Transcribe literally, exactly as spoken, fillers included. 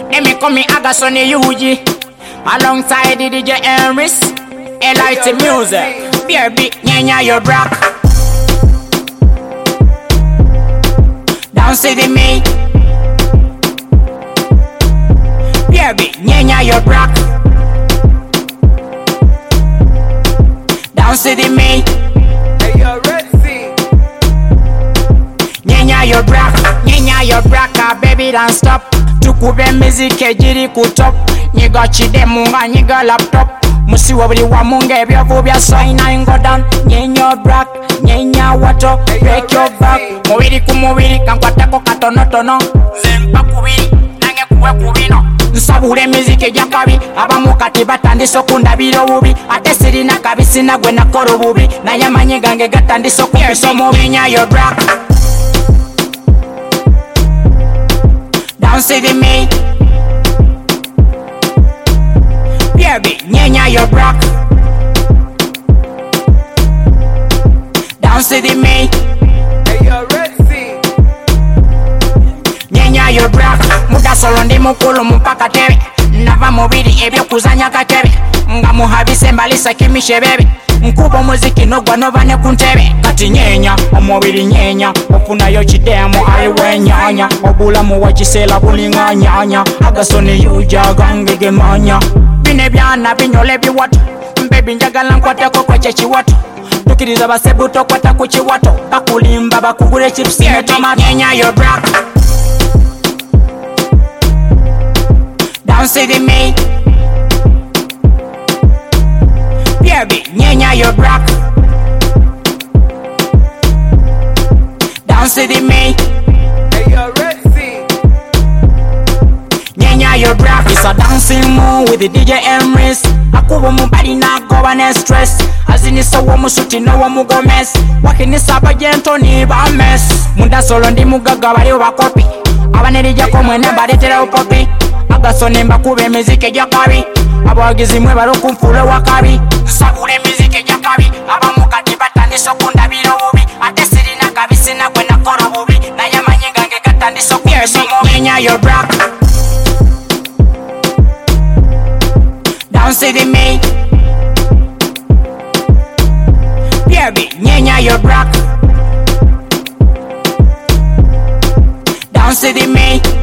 Let me call me Agasoni Yuji. Alongside the D J Enris, L I T Music. Baby, nyanya your brack. Dance with me. Baby, nyanya your brack. Dance with me. Hey, you ready? Nyanya your brack, nyanya your brack, baby don't stop. Tukube music ejiri ku top. Nyiga chidemu nga nyiga laptop. Musi wabuli wa munga ebyovu bya soina ingo down. Nyanya your brack, nyanya wato, break your back. Mubiri ku mubiri kankwatako katono tono. Zempa kubiri, nange kuwe kubino. Nsabule music ejakabi, abamu kati batandisa okundabira obubi. Ate sirina kabisi nagwe nakola obubi. Naye amanyi gange gatandisa okupisa omubi. Nyanya your brack. Dance with me. Baby, nyanya your brack. Dance with me. Hey, you ready? Nyanya your brack. Muda solo ndi mukulu mpaka tebe. Nava mubiri ebyo kuzanya katebe. Nga muhabise mbalisa kimishe bebe. Nkubo muziki nogwa nova ne kuntebe. Kati nyenya, omubiri nyenya. Ofunayo kidemo aliwe nyanya. Obulamu wakisela bulinga nyanya. Agasoni yuja gangege manya. Bine byana binyole biwato. Baby njagala nkwateko kweche chiwato. Tukiriza basebuto kwata ku chiwato. Bakulimba bakugure chips ne tomato. Nyenya your brack. Dance with me. Baby, nyanya your brack. Dance with me. Hey, you ready? Nyanya your brack. It's a dancing move with the D J Enris. Akubo mubali na goba ne stress. Azinisa wo musuti no wo mugomes. Wakinisa abagento ni ba mess. Munda solo ndi mugaga bali bakopi. Abanerija ko mwene baletera upopi. Agasoni mbakube music ejakabi. Abagizi mwe baro kumfula wakabi. Sabule music ejakabi. Abamukati batandisa okundabira obubi. Ate sirina kabisi nagwe nakola obubi. Naye amanyi gange gatandisa okupisa omubi. Nyanya your brack. Dance with me. Baby, nyanya your brack. Dance with me.